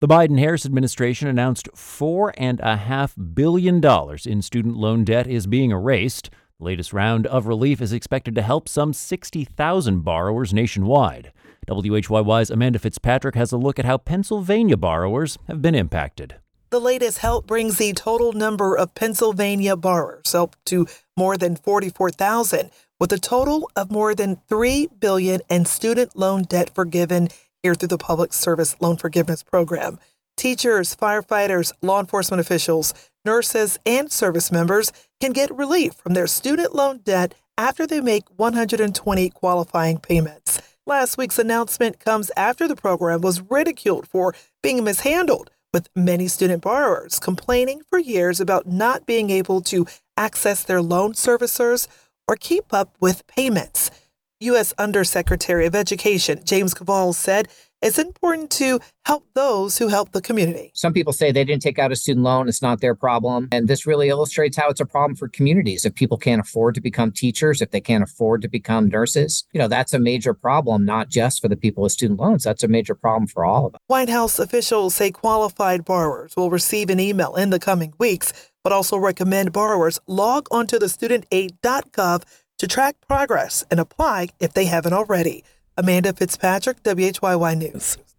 The Biden-Harris administration announced $4.5 billion in student loan debt is being erased. The latest round of relief is expected to help some 60,000 borrowers nationwide. WHYY's Amanda Fitzpatrick has a look at how Pennsylvania borrowers have been impacted. The latest help brings the total number of Pennsylvania borrowers up to more than 44,000, with a total of more than $3 billion in student loan debt forgiven here through the Public Service Loan Forgiveness Program. Teachers, firefighters, law enforcement officials, nurses, and service members can get relief from their student loan debt after they make 120 qualifying payments. Last week's announcement comes after the program was ridiculed for being mishandled, with many student borrowers complaining for years about not being able to access their loan servicers or keep up with payments. U.S. Undersecretary of Education James Kvaal said it's important to help those who help the community. Some people say they didn't take out a student loan. It's not their problem. And this really illustrates how it's a problem for communities. If people can't afford to become teachers, if they can't afford to become nurses, that's a major problem, not just for the people with student loans. That's a major problem for all of us. White House officials say qualified borrowers will receive an email in the coming weeks, but also recommend borrowers log onto the studentaid.gov to track progress and apply if they haven't already. Amanda Fitzpatrick, WHYY News.